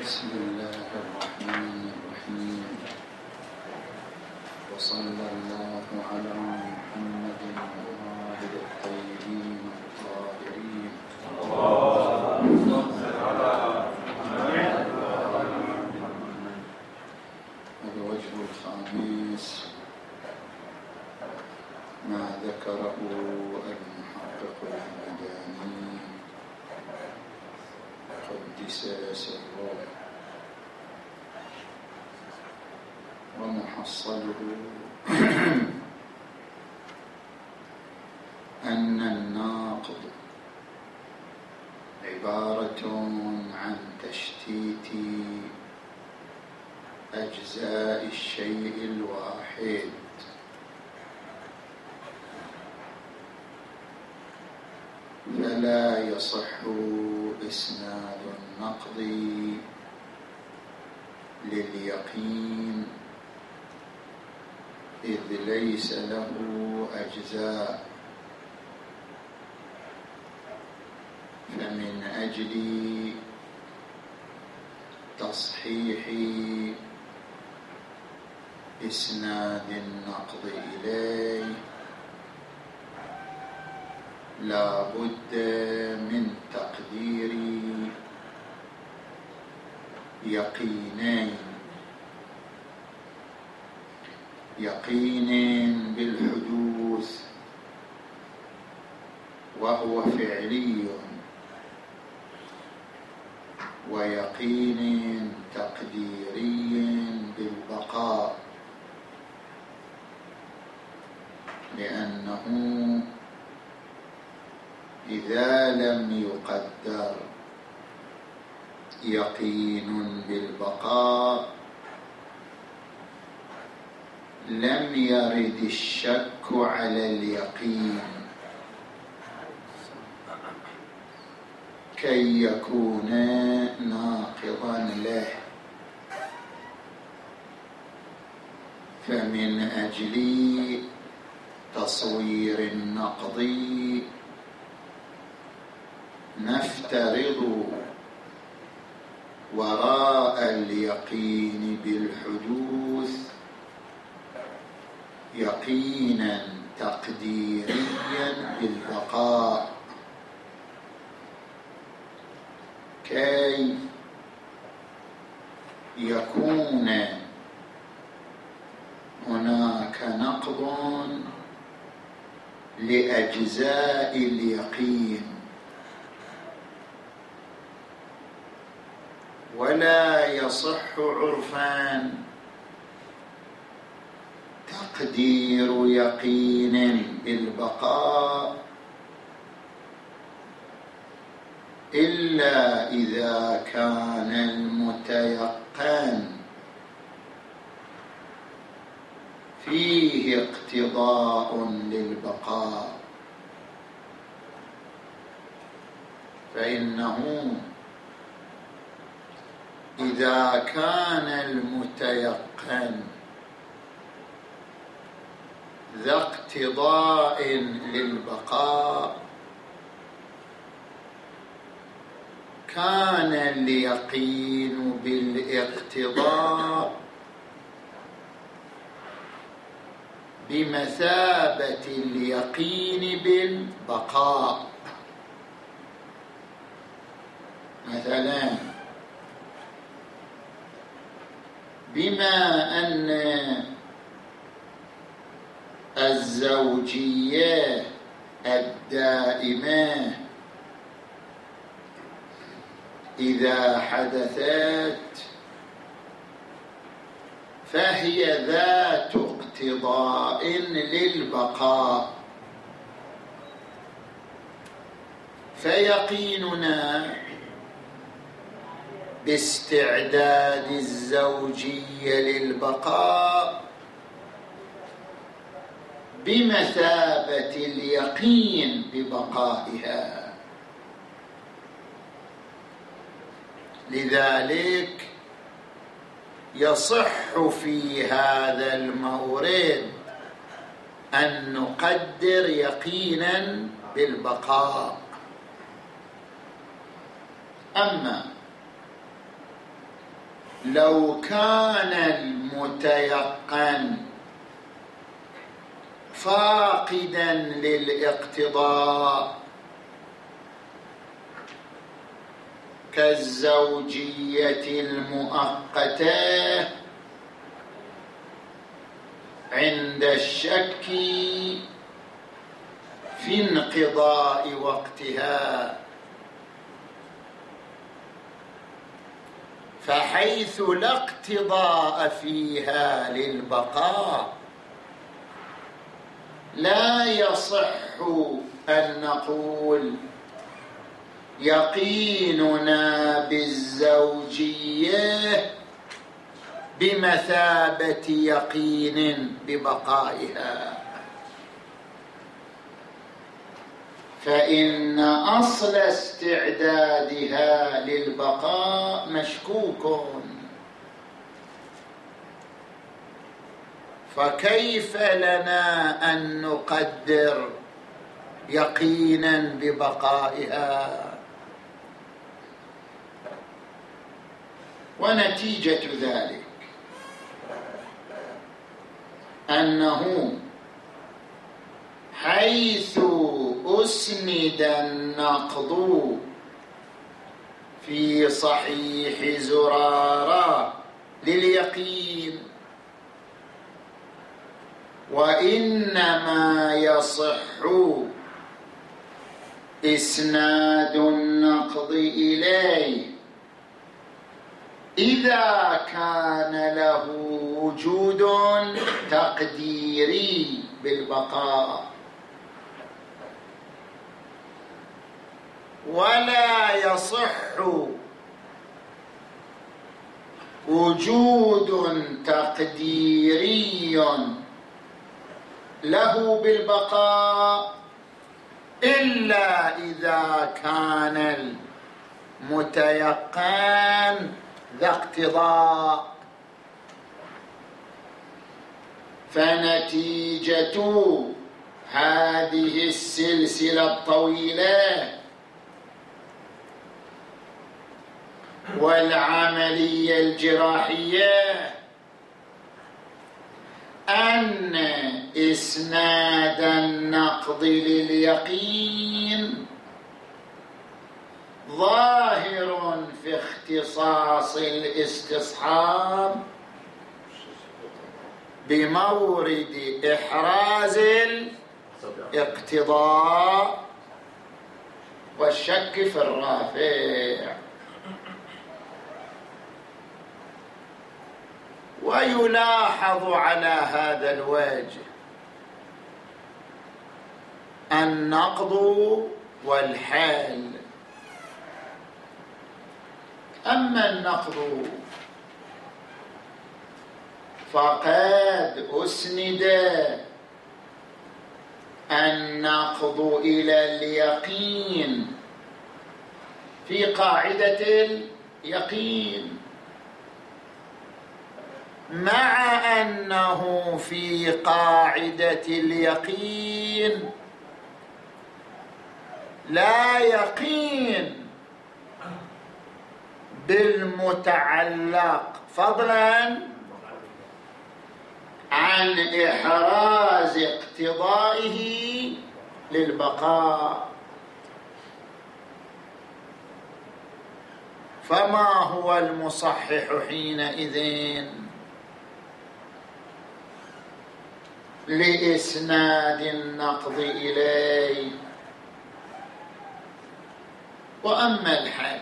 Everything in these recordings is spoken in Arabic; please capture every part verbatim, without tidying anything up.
بسم الله الرحمن الرحيم. وصلى الله على محمد وآله الطيبين الطاهرين. الوجه الخامس ما ذكره المحقق الهمداني قدس سره ومحصله أن الناقض عبارة عن تشتيت أجزاء الشيء الواحد، فلا يصح إسناد النقض لليقين إذ ليس له أجزاء. فمن أجل تصحيح إسناد النقض إليه لا بد من تقدير يقينين: يقين بالحدوث وهو فعلي، ويقين تقديري بالبقاء، لأنه إذا لم يقدر يقين بالبقاء لم يرد الشك على اليقين كي يكون ناقضا له. فمن أجل تصوير النقض نفترض وراء اليقين بالحدوث يقينا تقديريا بالبقاء، كي يكون هناك نقض لأجزاء اليقين، ولا يصح عرفا تقدير يقين بالبقاء إلا إذا كان المتيقن فيه اقتضاء للبقاء، فإنه إذا كان المتيقن ذا اقتضاء للبقاء كان اليقين بالاقتضاء بمثابة اليقين بالبقاء. مثلا بما أن الزوجية الدائمة إذا حدثت فهي ذات اقتضاء للبقاء، فيقيننا باستعداد الزوجية للبقاء بمثابة اليقين ببقائها. لذلك يصح في هذا المورد أن نقدر يقينا بالبقاء. أما لو كان المتيقن فاقدا للاقتضاء كالزوجية المؤقتة عند الشك في انقضاء وقتها، فحيث لا اقتضاء فيها للبقاء لا يصح أن نقول يقيننا بالزوجية بمثابة يقين ببقائها، فإن أصل استعدادها للبقاء مشكوك، فكيف لنا أن نقدر يقينا ببقائها؟ ونتيجة ذلك أنه حيث أسند النقض في صحيح زرارة لليقين، وإنما يصح إسناد النقض إليه إذا كان له وجود تقديري بالبقاء، ولا يصح وجود تقديري له بالبقاء إلا إذا كان المتيقن ذا اقتضاء. فنتيجة هذه السلسلة الطويلة والعملية الجراحية أن إسناد النقض لليقين ظاهر في اختصاص الاستصحاب بمورد إحراز الاقتضاء والشك في الرافع. ويلاحظ على هذا الوجه النقض والحال. أما النقض فقد أسند النقض إلى اليقين في قاعدة اليقين، مع أنه في قاعدة اليقين لا يقين بالمتعلق فضلا عن إحراز اقتضائه للبقاء. فما هو المصحح حينئذ لإسناد النقض إليه؟ وأما الحل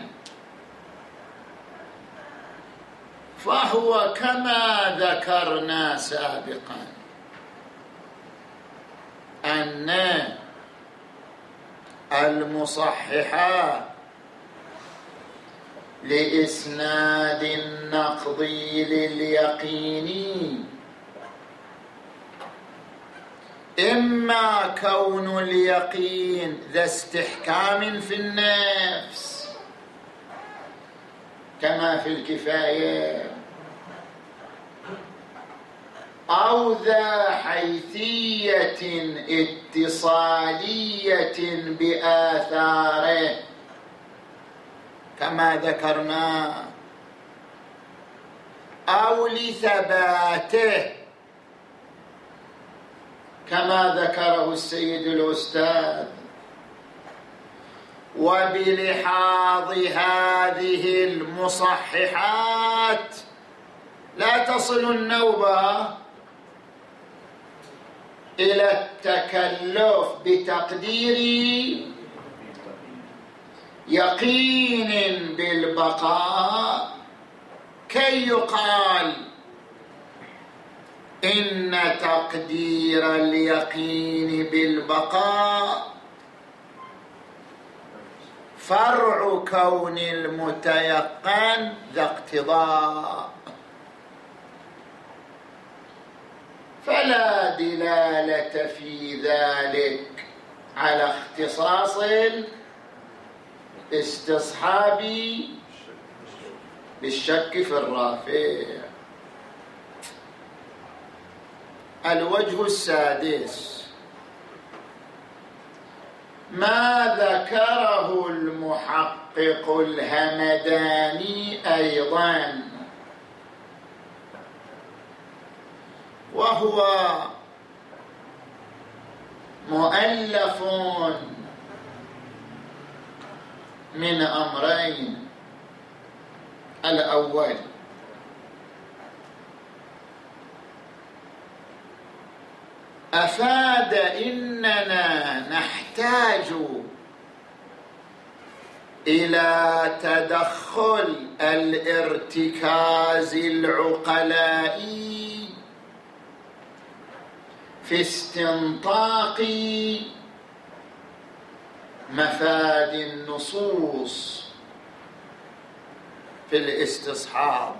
فهو كما ذكرنا سابقا أن المصحح لإسناد النقض لليقين إما كون اليقين ذا استحكام في النفس كما في الكفاية، أو ذا حيثية اتصالية بآثاره كما ذكرنا. أو لثباته كما ذكره السيد الأستاذ. وبلحاظ هذه المصححات لا تصل النوبة إلى التكلف بتقدير يقين بالبقاء كي يقال إن تقدير اليقين بالبقاء فرع كون المتيقن ذا اقتضاء، فلا دلالة في ذلك على اختصاص الاستصحاب بالشك في الرافع. الوجه السادس ما ذكره المحقق الهمداني أيضا، وهو مؤلف من أمرين. الأول أفاد إننا نحتاج إلى تدخل الارتكاز العقلائي في استنطاق مفاد النصوص في الاستصحاب.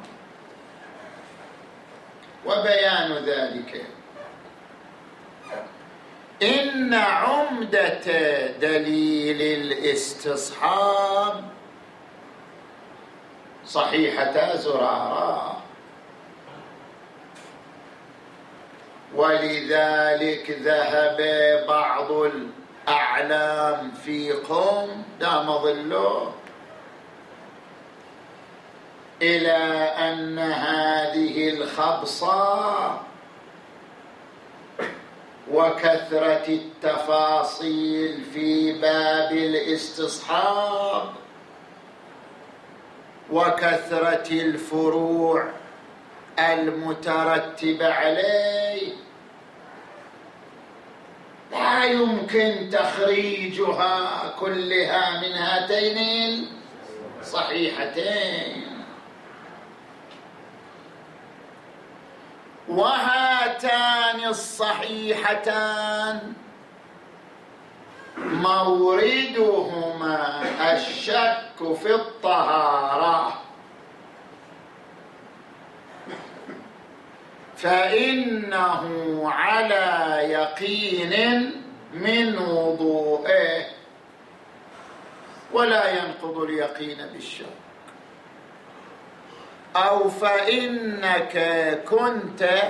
وبيان ذلك إن عمدة دليل الاستصحاب صحيحتا زرارا، ولذلك ذهب بعض الأعلام في قوم دام ظله إلى أن هذه الخبصة وكثرة التفاصيل في باب الاستصحاب وكثرة الفروع المترتبة عليه لا يمكن تخريجها كلها من هاتين الصحيحتين. وهاتان الصحيحتان موردهما الشك في الطهارة، فإنه على يقين من وضوئه ولا ينقض اليقين بالشك. أو فإنك كنت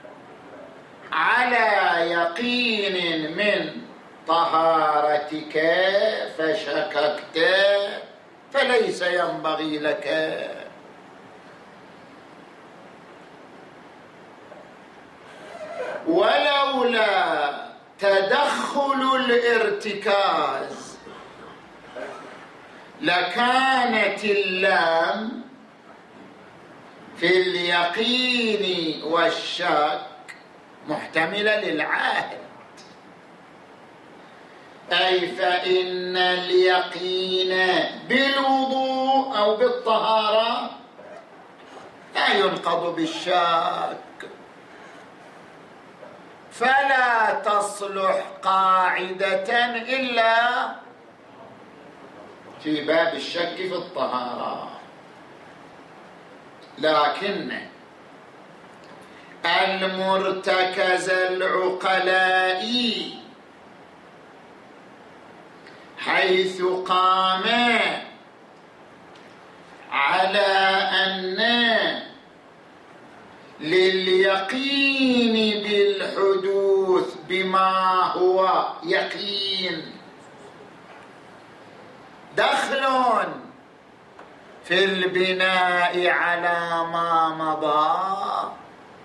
على يقين من طهارتك فشككت فليس ينبغي لك. ولولا تدخل الارتكاز لكانت اللام في اليقين والشك محتملة للعاهد، أي فإن اليقين بالوضوء أو بالطهارة لا ينقض بالشك، فلا تصلح قاعدة إلا في باب الشك في الطهارة. لكن المرتكز العقلائي حيث قام على أن لليقين بالحدوث بما هو يقين دخل في البناء على ما مضى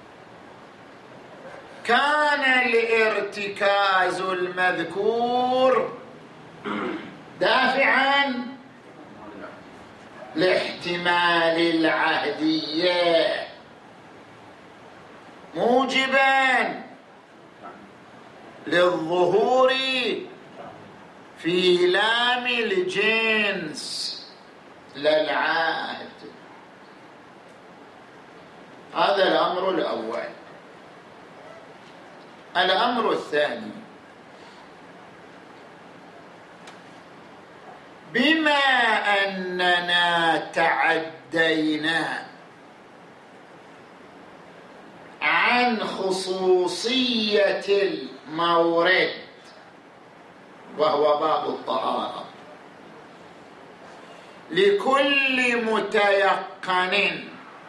كان الارتكاز المذكور دافعا لاحتمال العهدية موجبا للظهور في لام الجنس للعهد. هذا الأمر الأول. الأمر الثاني: بما أننا تعدينا عن خصوصية المورد وهو باب الطهارة لكل متيقن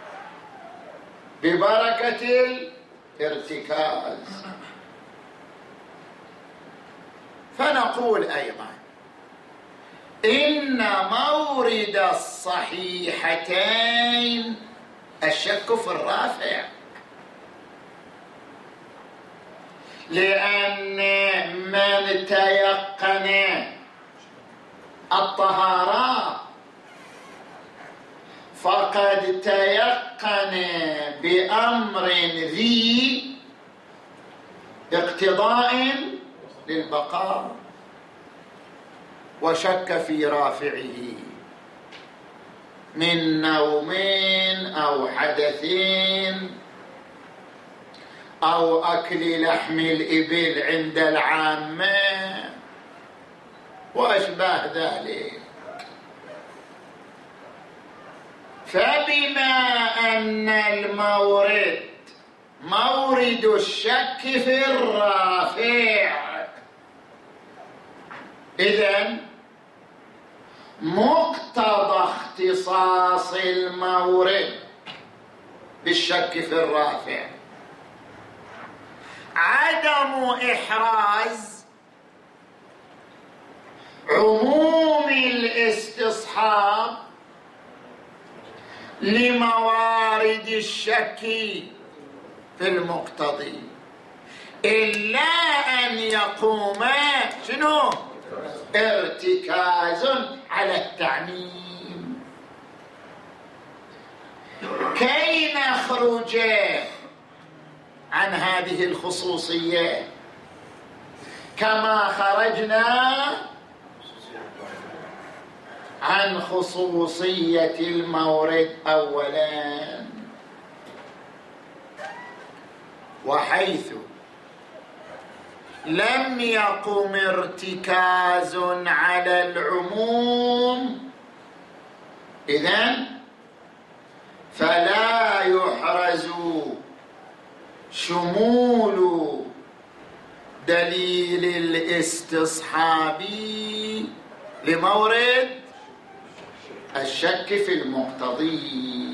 ببركة الارتكاز، فنقول أيضا إن مورد الصحيحتين الشك في الرافع، لأن من تيقن الطهارة فقد تيقن بأمر ذي اقتضاء للبقاء وشك في رافعه من نوم أو حدث أو أكل لحم الإبل عند العامة وأشباه ذلك. فبما أن المورد مورد الشك في الرافع، إذن مقتضى اختصاص المورد بالشك في الرافع عدم إحراز عموم الاستصحاب لموارد الشك في المقتضي، إلا أن يقوم شنو؟ ارتكاز على التعميم. كي نخرج عن هذه الخصوصية كما خرجنا عن خصوصية المورد أولا، وحيث لم يقم ارتكاز على العموم إذن فلا يحرز شمول دليل الاستصحاب لمورد الشك في المقتضي.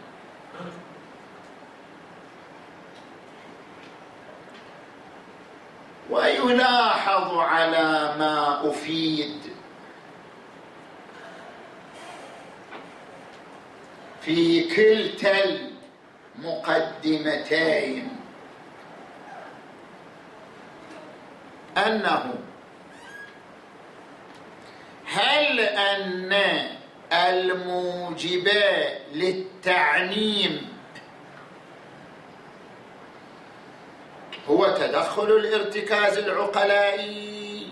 ويلاحظ على ما أفيد في كلتا المقدمتين أنه هل أن الموجب للتعميم هو تدخل الارتكاز العقلائي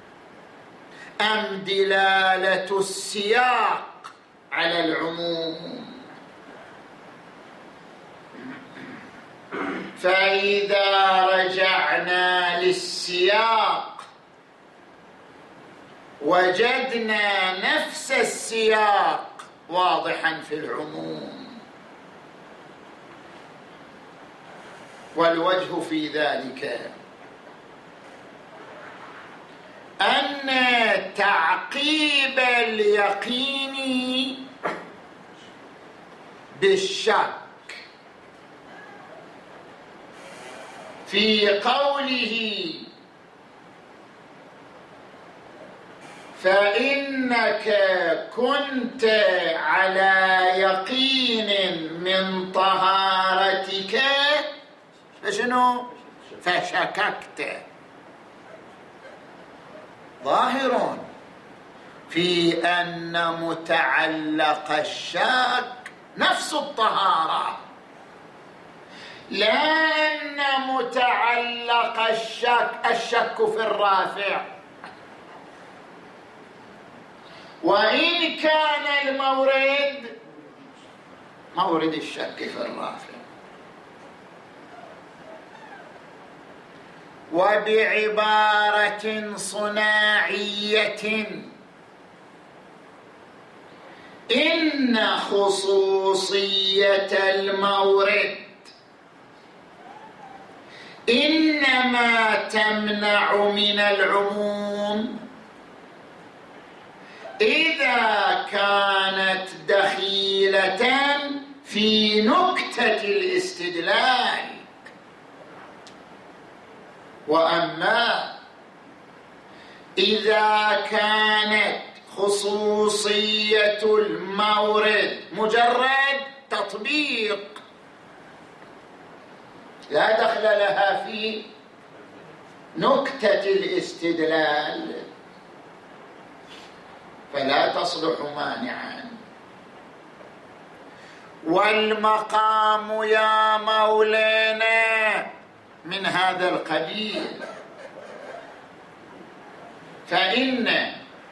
أم دلالة السياق على العموم؟ فإذا رجعنا للسياق وجدنا نفس السياق واضحا في العموم، والوجه في ذلك أن تعقيب اليقين بالشك في قوله فإنك كنت على يقين من طهارتك فشنو؟ فشككت. ظاهر في أن متعلق الشك نفس الطهارة، لا أن متعلق الشك الشك في الرافع، وإن كان المورد مورد الشك في الرافع. وبعبارة صناعية إن خصوصية المورد إنما تمنع من العموم إذا كانت دخيلة في نكتة الاستدلال. وأما إذا كانت خصوصية المورد مجرد تطبيق لا دخل لها في نكتة الاستدلال فلا تصلح مانعا. والمقام يا مولانا من هذا القبيل، فإن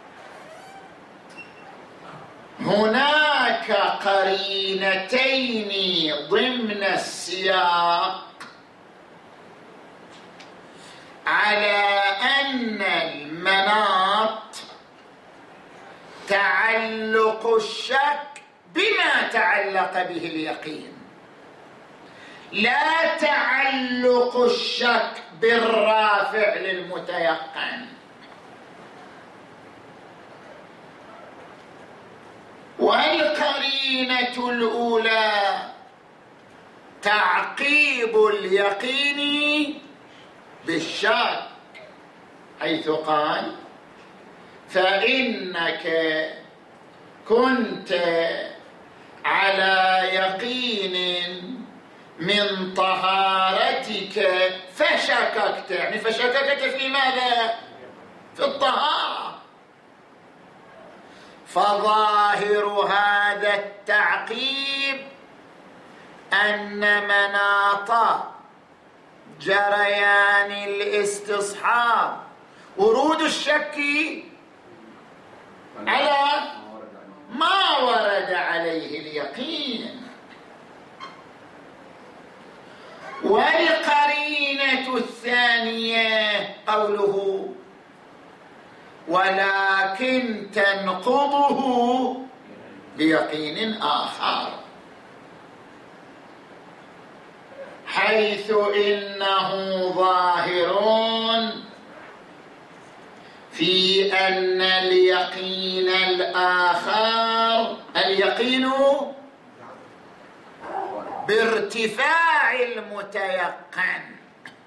هناك قرينتين ضمن السياق على أن المناط تعلق الشك بما تعلق به اليقين، لا تعلق الشك بالرافع للمتيقن. والقرينة الأولى تعقيب اليقين بالشك، حيث قال فإنك كنت على يقين من طهارتك فشككت، يعني فشككت في ماذا؟ في الطهارة. فظاهر هذا التعقيب أن مناط جريان الاستصحاب ورود الشك على ما ورد عليه اليقين. والقرينة الثانية قوله ولكن تنقضه بيقين آخر، حيث إنه ظاهر في أن اليقين الآخر اليقين بارتفاع المتيقن،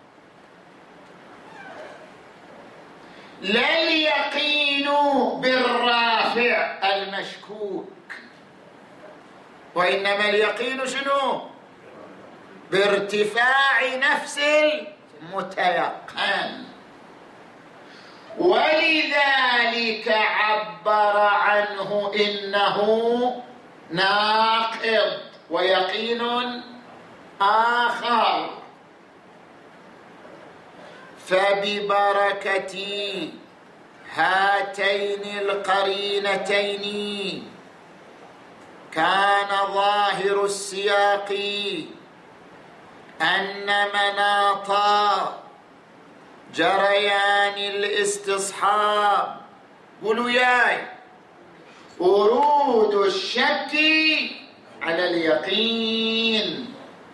لا اليقين بالرافع المشكوك، وإنما اليقين شنو؟ بارتفاع نفس المتيقن. ولذلك عبر عنه إنه ناقض ويقين آخر. فببركة هاتين القرينتين كان ظاهر السياق أن مناط جريان الاستصحاب قولوا ياي ورود الشك على اليقين،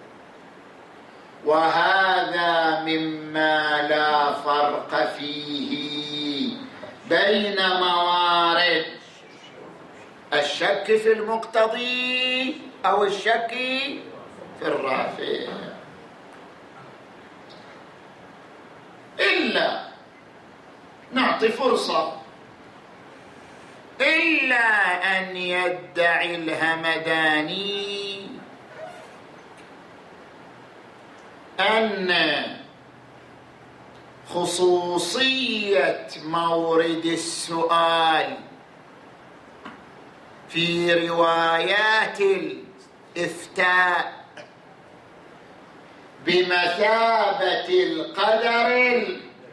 وهذا مما لا فرق فيه بين موارد الشك في المقتضي أو الشك في الرافع، إلا نعطي فرصة إلا أن يدعي الهمداني أن خصوصية مورد السؤال في روايات الإفتاء بمثابة القدر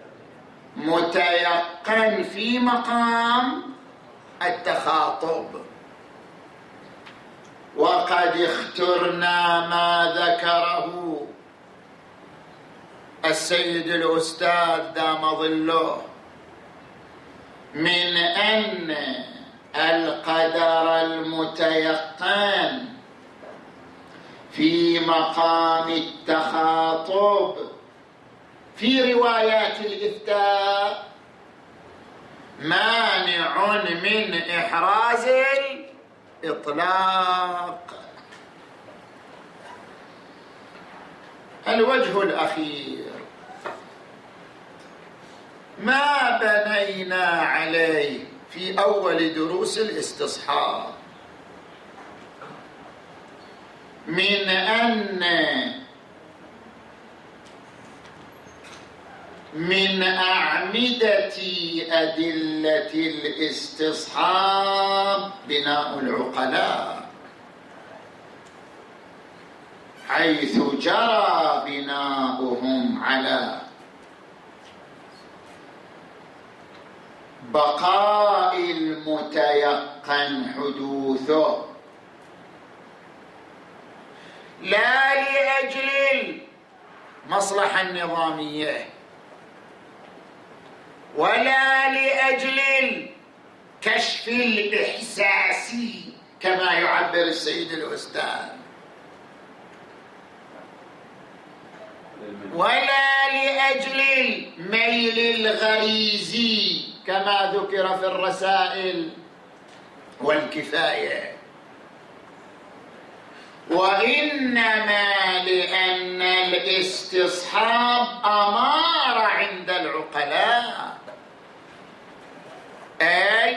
المتيقن في مقام التخاطب، وقد اخترنا ما ذكره السيد الأستاذ دام ظله من أن القدر المتيقن في مقام التخاطب في روايات الإفتاء مانع من إحراز الإطلاق. الوجه الأخير ما بنينا عليه في أول دروس الاستصحاب من أن من أعمدة أدلة الاستصحاب بناء العقلاء، حيث جرى بناؤهم على بقاء المتيقن حدوثه لا لأجل المصلحة النظامية ولا لأجل الكشف الإحساسي كما يعبر السيد الأستاذ، ولا لأجل الميل الغريزي كما ذكر في الرسائل والكفاية، وإنما لأن الاستصحاب أمار عند العقلاء، أي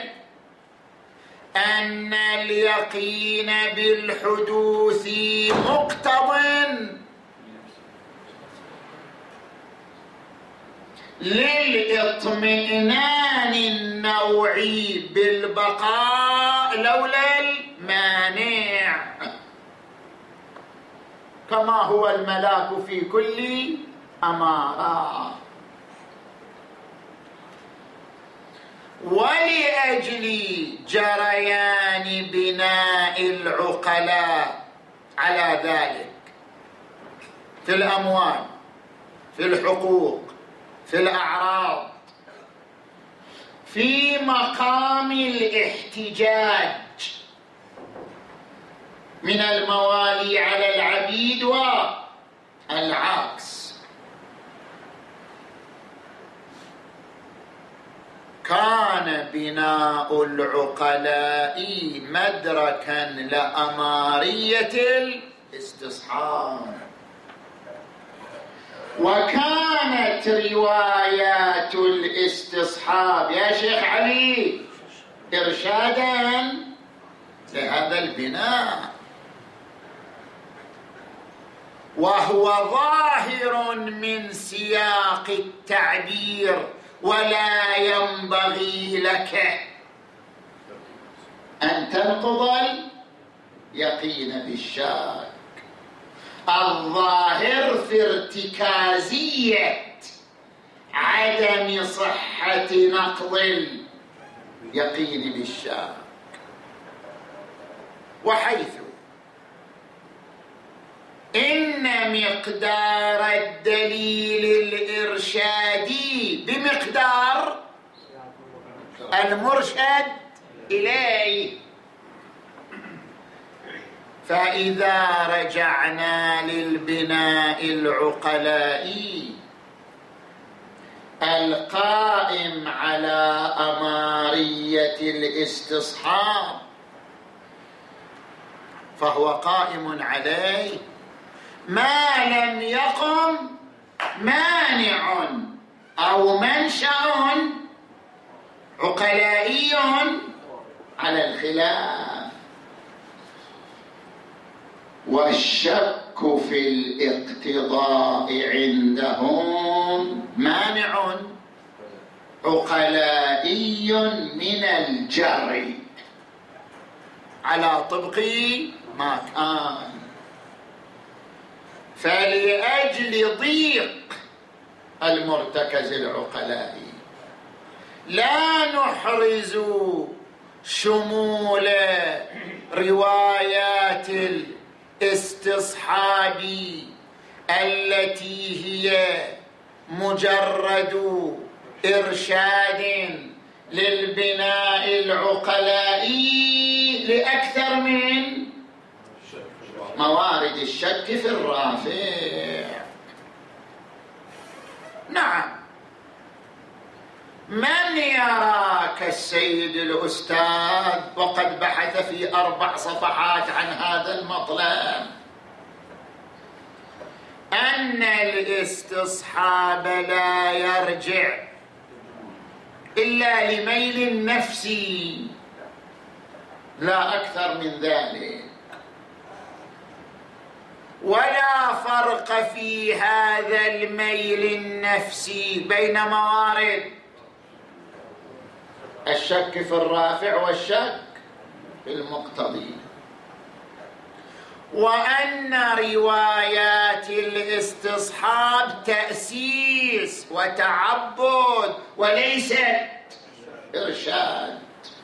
أن اليقين بالحدوث مقتض للإطمئنان النوعي بالبقاء لولا المانع، كما هو الملاك في كل أمارة. ولأجل جريان بناء العقلاء على ذلك في الأموال، في الحقوق، في الأعراض، في مقام الاحتجاج من الموالي على العبيد والعكس، كان بناء العقلاء مدركا لأمارية الاستصحاب، وكانت روايات الاستصحاب يا شيخ علي إرشادا لهذا البناء، وهو ظاهر من سياق التعبير، ولا ينبغي لك أن تنقض اليقين بالشك. الظاهر في ارتكازية عدم صحة نقض اليقين بالشك، وحيث إن مقدار الدليل الإرشادي بمقدار المرشد إليه، فإذا رجعنا للبناء العقلائي القائم على أمارية الاستصحاب فهو قائم عليه ما لم يقم مانع أو منشأ عقلائي على الخلاف. والشك في الاقتضاء عندهم مانع عقلائي من الجري على طبق ما كان. فلأجل ضيق المرتكز العقلائي لا نحرز شمول روايات الاستصحاب التي هي مجرد إرشاد للبناء العقلائي لأكثر من موارد الشك في الرافع. نعم، من يرى كالسيد الأستاذ وقد بحث في أربع صفحات عن هذا المطلب أن الاستصحاب لا يرجع إلا لميل النفس لا أكثر من ذلك، ولا فرق في هذا الميل النفسي بين موارد الشك في الرافع والشك في المقتضي، وأن روايات الاستصحاب تأسيس وتعبد وليست إرشاد،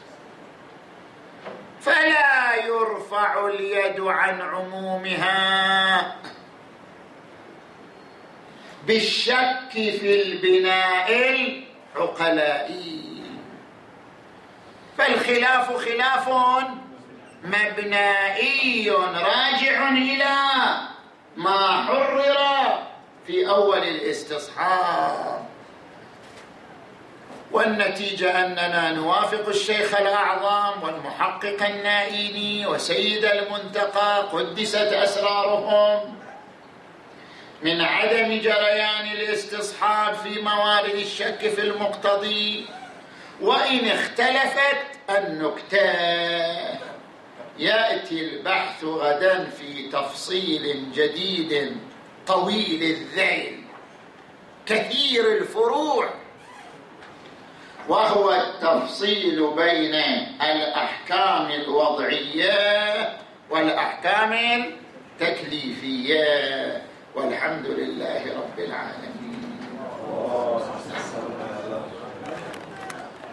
فلا يرفع اليد عن عمومها بالشك في البناء العقلائي. فالخلاف خلاف مبنائي راجع إلى ما حرر في أول الاستصحاب، والنتيجة أننا نوافق الشيخ الأعظم والمحقق النائيني وسيد المنتقى قدست أسرارهم من عدم جريان الاستصحاب في موارد الشك في المقتضي. وإن اختلفت النكتة يأتي البحث غدا في تفصيل جديد طويل الذيل كثير الفروع، وهو التفصيل بين الأحكام الوضعية والأحكام التكليفية. والحمد لله رب العالمين.